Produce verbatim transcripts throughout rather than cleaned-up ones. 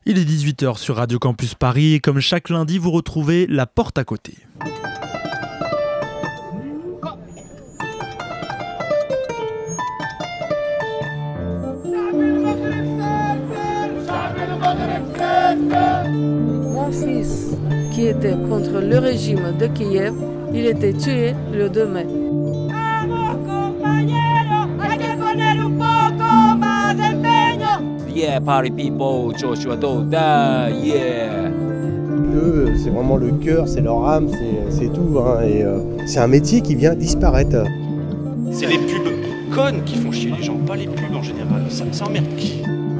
Il est dix-huit heures sur Radio Campus Paris et comme chaque lundi, vous retrouvez La Porte à côté. Mon fils, qui était contre le régime de Kiev, il était tué le deux mai. Yeah, party people, Joshua Doda, yeah. Eux, c'est vraiment le cœur, c'est leur âme, c'est, c'est tout. Hein, et euh, c'est un métier qui vient disparaître. C'est les pubs connes qui font chier les gens, pas les pubs en général. Ça, ça emmerde qui ?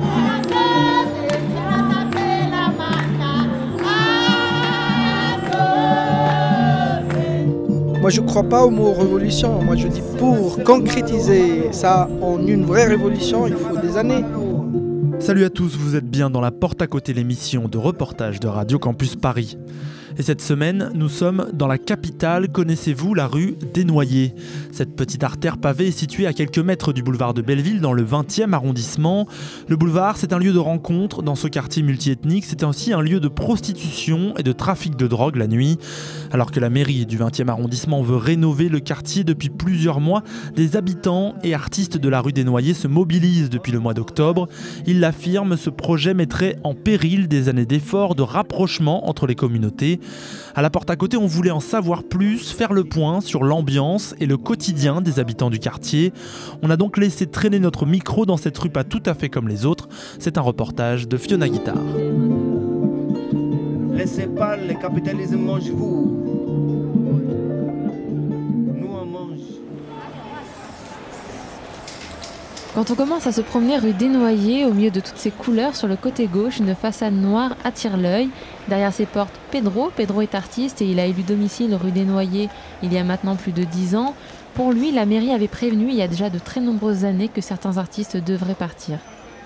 Moi, je ne crois pas au mot révolution. Moi, je dis pour concrétiser ça en une vraie révolution, il faut des années. Salut à tous, vous êtes bien dans La Porte à côté, l'émission de reportage de Radio Campus Paris. Et cette semaine, nous sommes dans la capitale. Connaissez-vous la rue Desnoyers ? Cette petite artère pavée est située à quelques mètres du boulevard de Belleville, dans le vingtième arrondissement. Le boulevard, c'est un lieu de rencontre dans ce quartier multiethnique. C'est aussi un lieu de prostitution et de trafic de drogue la nuit. Alors que la mairie du vingtième arrondissement veut rénover le quartier depuis plusieurs mois, des habitants et artistes de la rue Desnoyers se mobilisent depuis le mois d'octobre. Ils l'affirment, ce projet mettrait en péril des années d'efforts de rapprochement entre les communautés. À La Porte à côté, on voulait en savoir plus, faire le point sur l'ambiance et le quotidien des habitants du quartier. On a donc laissé traîner notre micro dans cette rue pas tout à fait comme les autres. C'est un reportage de Fiona Guitare. Laissez pas le capitalisme mange vous. Nous on mange. Quand on commence à se promener rue Desnoyers, au milieu de toutes ces couleurs, sur le côté gauche, une façade noire attire l'œil. Derrière ces portes, Pedro. Pedro est artiste et il a élu domicile rue Desnoyers il y a maintenant plus de dix ans. Pour lui, la mairie avait prévenu il y a déjà de très nombreuses années que certains artistes devraient partir.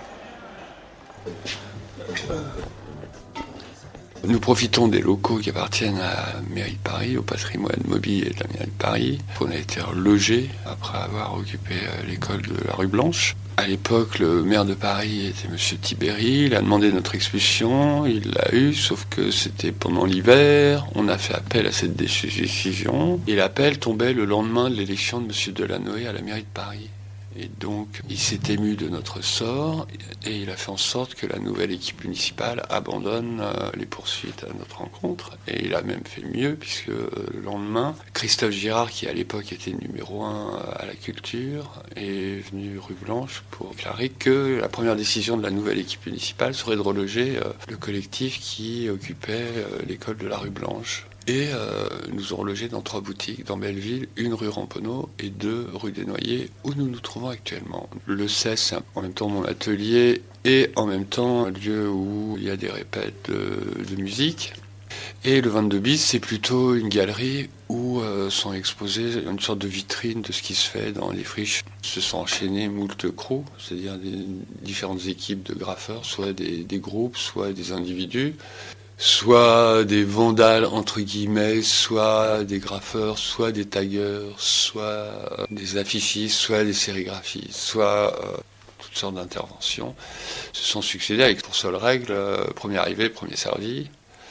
Nous profitons des locaux qui appartiennent à la mairie de Paris, au patrimoine mobilier de la mairie de Paris. On a été relogés après avoir occupé l'école de la rue Blanche. À l'époque, le maire de Paris était monsieur Tibéri, il a demandé notre expulsion, il l'a eu, sauf que c'était pendant l'hiver, on a fait appel à cette décision, et l'appel tombait le lendemain de l'élection de monsieur Delanoë à la mairie de Paris. Et donc, il s'est ému de notre sort et il a fait en sorte que la nouvelle équipe municipale abandonne euh, les poursuites à notre rencontre. Et il a même fait mieux puisque euh, le lendemain, Christophe Girard, qui à l'époque était numéro un à la culture, est venu rue Blanche pour déclarer que la première décision de la nouvelle équipe municipale serait de reloger euh, le collectif qui occupait euh, l'école de la rue Blanche. Et euh, nous ont logés dans trois boutiques, dans Belleville, une rue Ramponneau et deux rue Desnoyers, où nous nous trouvons actuellement. Le C E S, c'est en même temps mon atelier et en même temps un lieu où il y a des répètes de, de musique. Et le vingt-deux bis, c'est plutôt une galerie où euh, sont exposées une sorte de vitrine de ce qui se fait dans les friches. Se sont enchaînés moult crews, c'est-à-dire des différentes équipes de graffeurs, soit des, des groupes, soit des individus. Soit des vandales, entre guillemets, soit des graffeurs, soit des taggeurs, soit des affichistes, soit des sérigraphistes, soit euh, toutes sortes d'interventions se sont succédées avec pour seule règle, euh, premier arrivé, premier servi.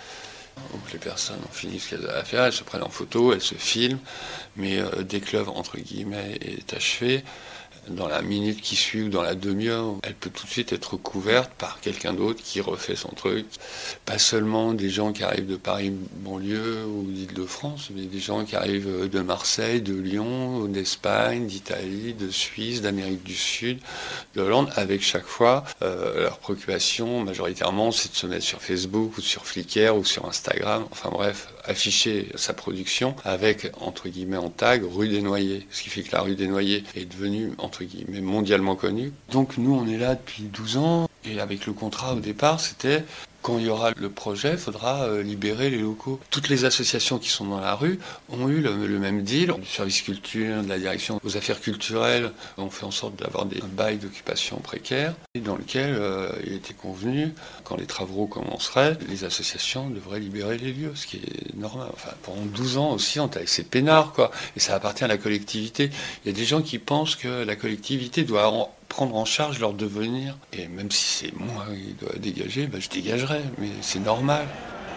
Donc les personnes ont fini ce qu'elles avaient à faire, elles se prennent en photo, elles se filment, mais euh, dès que l'œuvre, entre guillemets, est achevée, dans la minute qui suit ou dans la demi-heure, elle peut tout de suite être couverte par quelqu'un d'autre qui refait son truc. Pas seulement des gens qui arrivent de Paris banlieue ou d'Île-de-France, mais des gens qui arrivent de Marseille, de Lyon, d'Espagne, d'Italie, de Suisse, d'Amérique du Sud, de Hollande, avec chaque fois euh, leur préoccupation majoritairement c'est de se mettre sur Facebook ou sur Flickr ou sur Instagram, enfin bref, afficher sa production avec, entre guillemets, en tag, rue Desnoyers. Ce qui fait que la rue Desnoyers est devenue, entre guillemets, mondialement connue. Donc nous, on est là depuis douze ans, et avec le contrat au départ, c'était Quand il y aura le projet, il faudra euh, libérer les locaux. Toutes les associations qui sont dans la rue ont eu le, le même deal. Du service culture, de la direction aux affaires culturelles, on fait en sorte d'avoir des bails d'occupation précaires dans lequel euh, il était convenu, quand les travaux commenceraient, les associations devraient libérer les lieux, ce qui est normal. Enfin, pendant douze ans aussi, on c'est peinard, quoi. Et ça appartient à la collectivité. Il y a des gens qui pensent que la collectivité doit en prendre en charge leur devenir. Et même si c'est moi qui dois dégager, ben je dégagerai, mais c'est normal.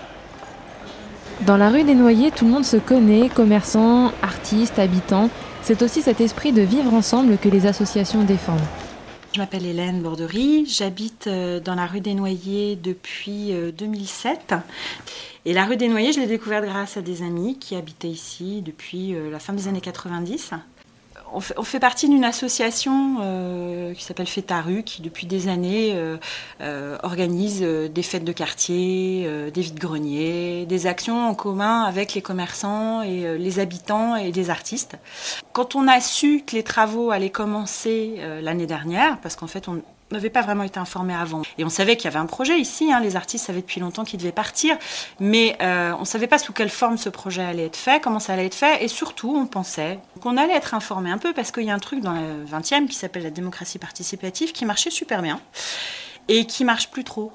Dans la rue des Noyers, tout le monde se connaît, commerçants, artistes, habitants. C'est aussi cet esprit de vivre ensemble que les associations défendent. Je m'appelle Hélène Borderie, j'habite dans la rue des Noyers depuis deux mille sept. Et la rue des Noyers, je l'ai découverte grâce à des amis qui habitaient ici depuis la fin des années quatre-vingt-dix. On fait, on fait partie d'une association euh, qui s'appelle Fête ta rue, qui depuis des années euh, euh, organise euh, des fêtes de quartier, euh, des vides-greniers, des actions en commun avec les commerçants et euh, les habitants et les artistes. Quand on a su que les travaux allaient commencer euh, l'année dernière, parce qu'en fait on n'avait pas vraiment été informé avant. Et on savait qu'il y avait un projet ici, hein, les artistes savaient depuis longtemps qu'ils devaient partir, mais euh, on ne savait pas sous quelle forme ce projet allait être fait, comment ça allait être fait, et surtout on pensait qu'on allait être informé un peu, parce qu'il y a un truc dans le vingtième qui s'appelle la démocratie participative, qui marchait super bien, et qui marche plus trop.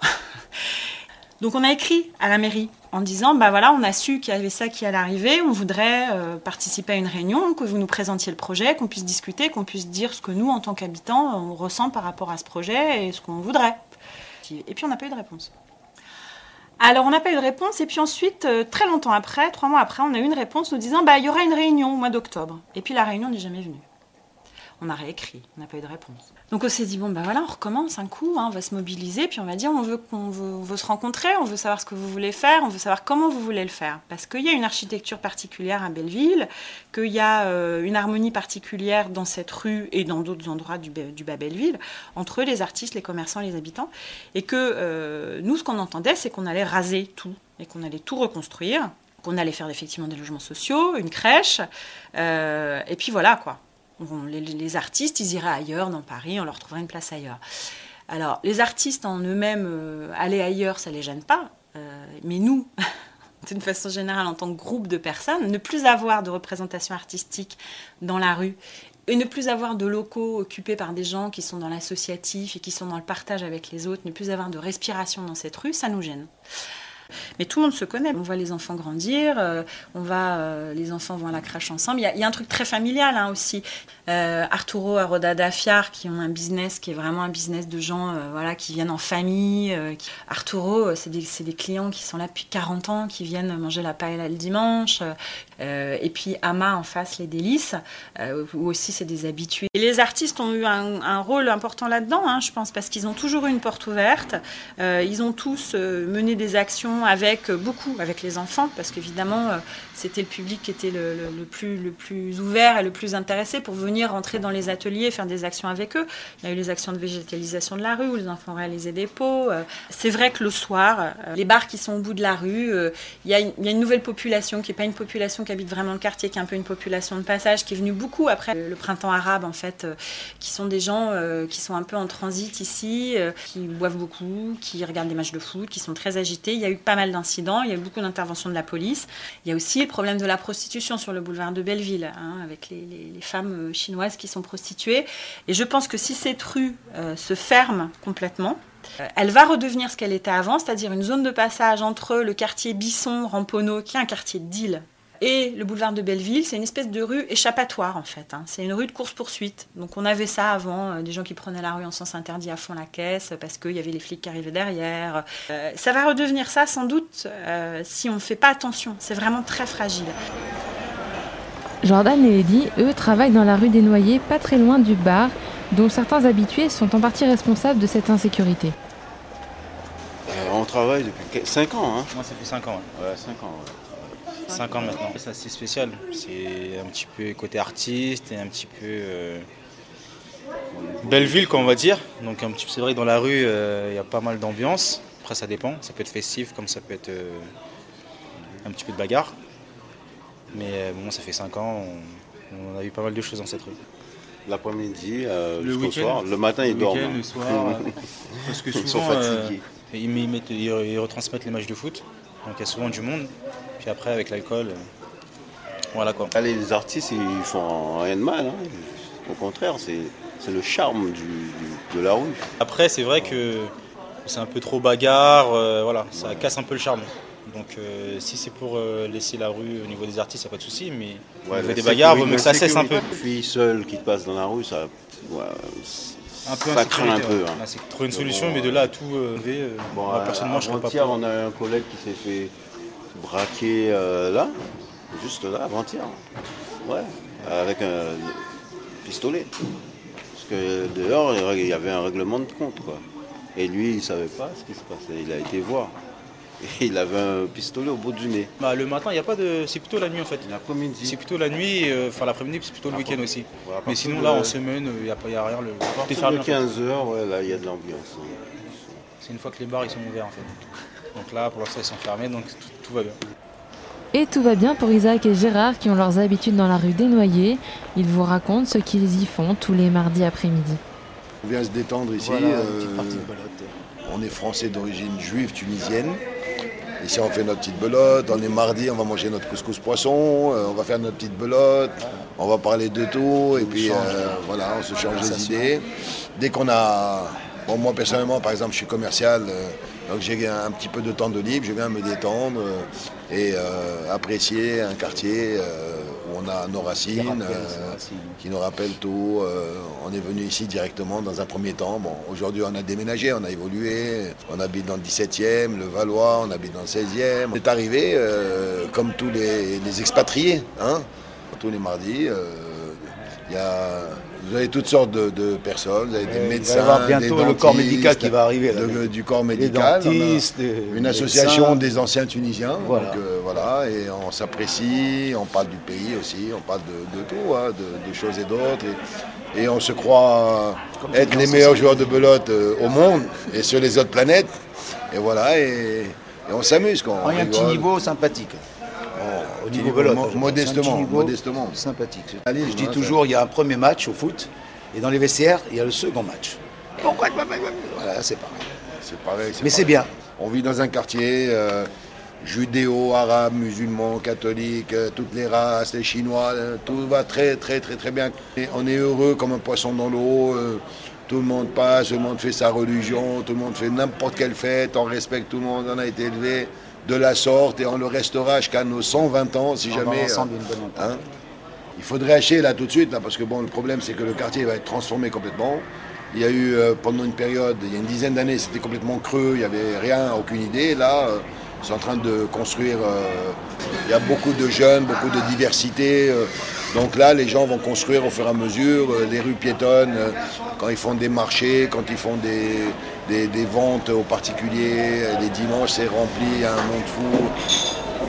Donc on a écrit à la mairie en disant, bah voilà, on a su qu'il y avait ça qui allait arriver, on voudrait euh, participer à une réunion, que vous nous présentiez le projet, qu'on puisse discuter, qu'on puisse dire ce que nous, en tant qu'habitants, on ressent par rapport à ce projet et ce qu'on voudrait. Et puis on n'a pas eu de réponse. Alors on n'a pas eu de réponse, et puis ensuite, euh, très longtemps après, trois mois après, on a eu une réponse nous disant, bah il y aura une réunion au mois d'octobre. Et puis la réunion n'est jamais venue. On a réécrit, on n'a pas eu de réponse. Donc on s'est dit, bon ben voilà, on recommence un coup, hein, on va se mobiliser, puis on va dire, on veut, on, veut, on veut se rencontrer, on veut savoir ce que vous voulez faire, on veut savoir comment vous voulez le faire. Parce qu'il y a une architecture particulière à Belleville, qu'il y a euh, une harmonie particulière dans cette rue et dans d'autres endroits du, du bas Belleville, entre les artistes, les commerçants et les habitants. Et que euh, nous, ce qu'on entendait, c'est qu'on allait raser tout, et qu'on allait tout reconstruire, qu'on allait faire effectivement des logements sociaux, une crèche, euh, et puis voilà quoi. Bon, les, les artistes, ils iraient ailleurs, dans Paris, on leur trouverait une place ailleurs. Alors, les artistes en eux-mêmes, euh, aller ailleurs, ça ne les gêne pas. Euh, mais nous, d'une façon générale, en tant que groupe de personnes, ne plus avoir de représentation artistique dans la rue et ne plus avoir de locaux occupés par des gens qui sont dans l'associatif et qui sont dans le partage avec les autres, ne plus avoir de respiration dans cette rue, ça nous gêne. Mais tout le monde se connaît, on voit les enfants grandir, euh, on va, euh, les enfants vont à la crèche ensemble. Il y a, il y a un truc très familial hein, aussi. Euh, Arturo, Arodada, Fiar, qui ont un business qui est vraiment un business de gens euh, voilà, qui viennent en famille. Euh, qui... Arturo, c'est des, c'est des clients qui sont là depuis quarante ans, qui viennent manger la paella le dimanche. Euh, et puis Ama en face, les délices, euh, où aussi c'est des habitués. Et les artistes ont eu un, un rôle important là-dedans, hein, je pense, parce qu'ils ont toujours eu une porte ouverte. Euh, ils ont tous euh, mené des actions avec beaucoup, avec les enfants, parce qu'évidemment, euh, c'était le public qui était le, le, le, plus, le plus ouvert et le plus intéressé pour venir rentrer dans les ateliers et faire des actions avec eux. Il y a eu les actions de végétalisation de la rue, où les enfants réalisaient des pots. Euh, c'est vrai que le soir, euh, les bars qui sont au bout de la rue, euh, il, y a une, il y a une nouvelle population, qui n'est pas une population qui habite vraiment le quartier, qui est un peu une population de passage, qui est venue beaucoup après le, le printemps arabe, en fait, euh, qui sont des gens euh, qui sont un peu en transit ici, euh, qui boivent beaucoup, qui regardent des matchs de foot, qui sont très agités. Il y a eu pas mal d'incidents, il y a eu beaucoup d'interventions de la police. Il y a aussi le problème de la prostitution sur le boulevard de Belleville, hein, avec les, les, les femmes chinoises qui sont prostituées. Et je pense que si cette rue euh, se ferme complètement, euh, elle va redevenir ce qu'elle était avant, c'est-à-dire une zone de passage entre le quartier Bisson, Ramponneau, qui est un quartier de deal, et le boulevard de Belleville. C'est une espèce de rue échappatoire en fait, hein. C'est une rue de course-poursuite. Donc on avait ça avant, euh, des gens qui prenaient la rue en sens interdit à fond la caisse parce qu'il y avait les flics qui arrivaient derrière. Euh, ça va redevenir ça sans doute euh, si on ne fait pas attention. C'est vraiment très fragile. Jordan et Eddy, eux, travaillent dans la rue des Noyers, pas très loin du bar, dont certains habitués sont en partie responsables de cette insécurité. Euh, on travaille depuis cinq ans. Hein. Moi, ça fait cinq ans. Ouais, ouais cinq ans. Ouais. cinq ans maintenant. C'est assez spécial. C'est un petit peu côté artiste et un petit peu euh, Belleville, quoi, on va dire. Donc un petit, c'est vrai que dans la rue, il euh, y a pas mal d'ambiance. Après, ça dépend. Ça peut être festif, comme ça peut être euh, un petit peu de bagarre. Mais euh, bon, ça fait cinq ans. On, on a eu pas mal de choses dans cette rue. L'après-midi, euh, le jusqu'au soir. Le matin, le ils dorment. Le soir, euh, parce que souvent, ils sont fatigués. Euh, Et ils, ils, mettent, ils, ils retransmettent les matchs de foot. Donc il y a souvent du monde. Puis après, avec l'alcool, euh, voilà quoi. Allez, les artistes, ils font rien de mal. Hein. Au contraire, c'est, c'est le charme du, du, de la rue. Après, c'est vrai que c'est un peu trop bagarre. Euh, voilà, ça ouais. casse un peu le charme. Donc euh, si c'est pour euh, laisser la rue au niveau des artistes, il n'y a pas de souci. Mais ouais, au niveau des bagarres, il vaut mieux que ça cesse un peu. Une fille seule qui te passe dans la rue, ça... Ouais, un peu ça craint un peu. Ouais. Hein. Là, c'est trouver une solution, bon, mais de là à tout euh, euh, bon, moi, personnellement, je ne serais pas. On a un collègue qui s'est fait braquer euh, là, juste là, avant-hier. Ouais, avec un pistolet. Parce que dehors, il y avait un règlement de compte, quoi. Et lui, il ne savait pas ce qui se passait. Il a été voir. Et il avait un pistolet au bout du nez. Bah, le matin, il n'y a pas de. C'est plutôt la nuit en fait. L'après-midi. C'est plutôt la nuit, enfin euh, l'après-midi, c'est plutôt le week-end aussi. Ouais, mais sinon, là, en semaine, il n'y a, a rien. Le... À partir de quinze heures, ouais, là, il y a de l'ambiance. C'est une fois que les bars ils sont ouverts en fait. Donc là, pour l'instant, ils sont fermés, donc tout, tout va bien. Et tout va bien pour Isaac et Gérard qui ont leurs habitudes dans la rue des Noyers. Ils vous racontent ce qu'ils y font tous les mardis après-midi. On vient se détendre ici. Voilà, euh, de on est français d'origine juive tunisienne. Ici, on fait notre petite belote. On est mardi, on va manger notre couscous poisson. Euh, on va faire notre petite belote. On va parler de tout. Et puis, euh, voilà, on se change les idées. Dès qu'on a... Bon, moi, personnellement, par exemple, je suis commercial. Euh, donc, j'ai un petit peu de temps de libre. Je viens me détendre euh, et euh, apprécier un quartier euh, où on a nos racines, euh, qui nous rappelle tout. Euh, on est venu ici directement dans un premier temps. Bon, aujourd'hui, on a déménagé, on a évolué. On habite dans le dix-septième, le Valois, on habite dans le seizième. On est arrivé euh, comme tous les, les expatriés, hein, tous les mardis. Euh, y a, vous avez toutes sortes de, de personnes, vous avez des et médecins, il va y avoir bientôt des dentistes, le corps médical qui va arriver. Là, de, du corps médical, dentistes, une des association médecins. des anciens Tunisiens. Voilà. Donc, euh, voilà, et on s'apprécie, on parle du pays aussi, on parle de, de tout, hein, de, de choses et d'autres. Et, et on se croit Comme être les meilleurs joueurs de belote euh, au monde et sur les autres planètes. Et voilà, et, et on s'amuse quand on Il y a un petit niveau sympathique. Bon, au niveau belote, modestement, niveau modestement. Sympathique. Allez, je dis toujours, il y a un premier match au foot, et dans les vestiaires, il y a le second match. Pourquoi Voilà, c'est pareil. C'est pareil. Mais c'est bien. On vit dans un quartier euh, judéo, arabe, musulman, catholique, euh, toutes les races, les Chinois, euh, tout va très très très très bien. Et on est heureux comme un poisson dans l'eau. Euh, tout le monde passe, tout le monde fait sa religion, tout le monde fait n'importe quelle fête, on respecte tout le monde, on a été élevé de la sorte et on le restera jusqu'à nos cent vingt ans si on jamais. Euh, hein, il faudrait acheter là tout de suite là, parce que bon, le problème c'est que le quartier va être transformé complètement. Il y a eu euh, pendant une période, il y a une dizaine d'années, c'était complètement creux, il n'y avait rien, aucune idée. Là, euh, c'est en train de construire. Euh, il y a beaucoup de jeunes, beaucoup de diversité. Euh, donc là, les gens vont construire au fur et à mesure euh, les rues piétonnes, euh, quand ils font des marchés, quand ils font des, des, des ventes aux particuliers. Euh, les dimanches, c'est rempli, il y a un monde fou.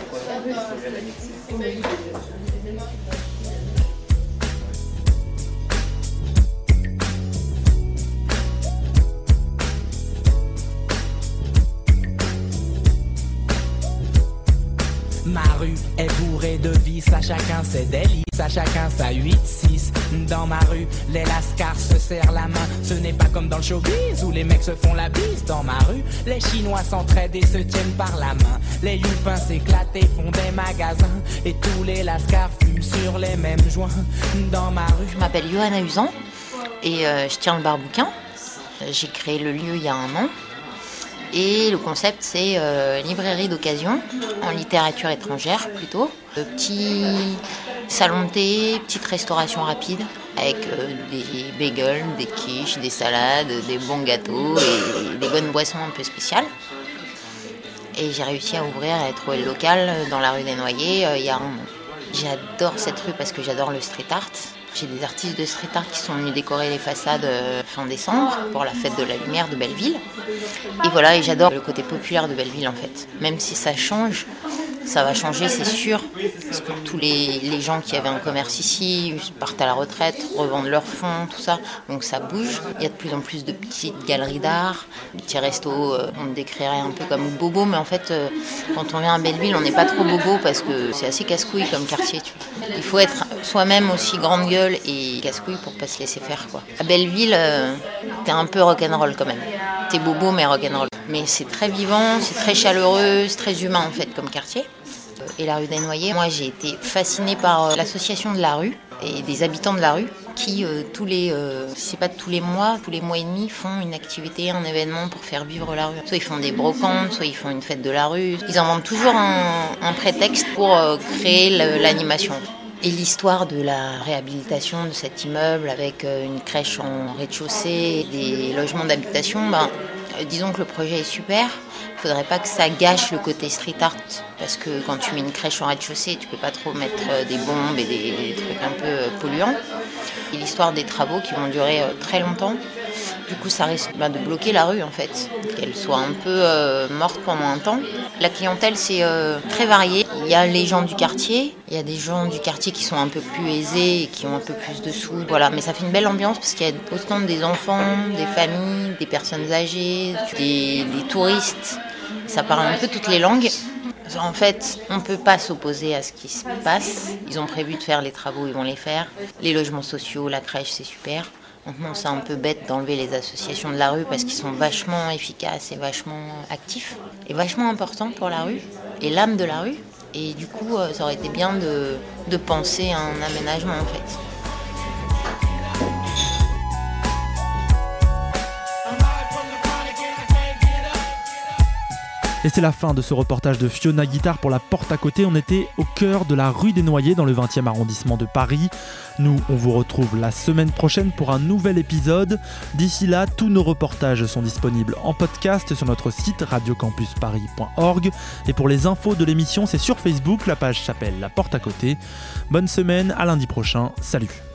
Ma rue est bourrée de vices, à chacun ses délices, à chacun sa huit six. Dans ma rue, les lascars se serrent la main. Ce n'est pas comme dans le showbiz où les mecs se font la bise. Dans ma rue, les Chinois s'entraident et se tiennent par la main. Les youpins s'éclatent et font des magasins. Et tous les lascars fument sur les mêmes joints. Dans ma rue. Je m'appelle Johanna Usan et euh, je tiens le bar bouquin. J'ai créé le lieu il y a un an. Et le concept, c'est euh, librairie d'occasion, en littérature étrangère plutôt. Le petit salon de thé, petite restauration rapide, avec euh, des bagels, des quiches, des salades, des bons gâteaux et des bonnes boissons un peu spéciales. Et j'ai réussi à ouvrir et à trouver le local dans la rue des Noyers euh, il y a un an. J'adore cette rue parce que j'adore le street art. J'ai des artistes de street art qui sont venus décorer les façades euh, fin décembre pour la fête de la lumière de Belleville. Et voilà, et j'adore le côté populaire de Belleville en fait. Même si ça change, ça va changer, c'est sûr. Parce que tous les, les gens qui avaient un commerce ici partent à la retraite, revendent leurs fonds, tout ça. Donc ça bouge. Il y a de plus en plus de petites galeries d'art, des petits restos. Euh, on me décrirait un peu comme bobo, mais en fait, euh, quand on vient à Belleville, on n'est pas trop bobo parce que c'est assez casse-couille comme quartier. Tu vois. Il faut être soi-même aussi grande gueule et casse-couille pour pas se laisser faire, quoi. À Belleville, euh, t'es un peu rock'n'roll quand même. T'es bobo mais rock'n'roll. Mais c'est très vivant, c'est très chaleureux, c'est très humain en fait comme quartier. Et la rue des Noyers, moi j'ai été fascinée par l'association de la rue et des habitants de la rue qui euh, tous les, euh, si c'est pas tous les mois, tous les mois et demi font une activité, un événement pour faire vivre la rue. Soit ils font des brocantes, soit ils font une fête de la rue. Ils inventent toujours un, un prétexte pour euh, créer l'animation. Et l'histoire de la réhabilitation de cet immeuble avec une crèche en rez-de-chaussée, des logements d'habitation, ben, disons que le projet est super. Il ne faudrait pas que ça gâche le côté street art parce que quand tu mets une crèche en rez-de-chaussée, tu ne peux pas trop mettre des bombes et des, des trucs un peu polluants. Et l'histoire des travaux qui vont durer très longtemps. Du coup, ça risque ben, de bloquer la rue en fait, qu'elle soit un peu euh, morte pendant un temps. La clientèle, c'est euh, très varié. Il y a les gens du quartier, il y a des gens du quartier qui sont un peu plus aisés et qui ont un peu plus de sous. Voilà, mais ça fait une belle ambiance parce qu'il y a autant des enfants, des familles, des personnes âgées, des, des touristes. Ça parle un peu toutes les langues. En fait, on ne peut pas s'opposer à ce qui se passe. Ils ont prévu de faire les travaux, ils vont les faire. Les logements sociaux, la crèche, c'est super. Maintenant, c'est un peu bête d'enlever les associations de la rue parce qu'ils sont vachement efficaces et vachement actifs et vachement importants pour la rue et l'âme de la rue. Et du coup, ça aurait été bien de, de penser à un aménagement en fait. Et c'est la fin de ce reportage de Fiona Guitare pour La Porte à Côté. On était au cœur de la rue des Noyers dans le vingtième arrondissement de Paris. Nous, on vous retrouve la semaine prochaine pour un nouvel épisode. D'ici là, tous nos reportages sont disponibles en podcast sur notre site radio campus paris point org. Et pour les infos de l'émission, c'est sur Facebook. La page s'appelle La Porte à Côté. Bonne semaine, à lundi prochain. Salut.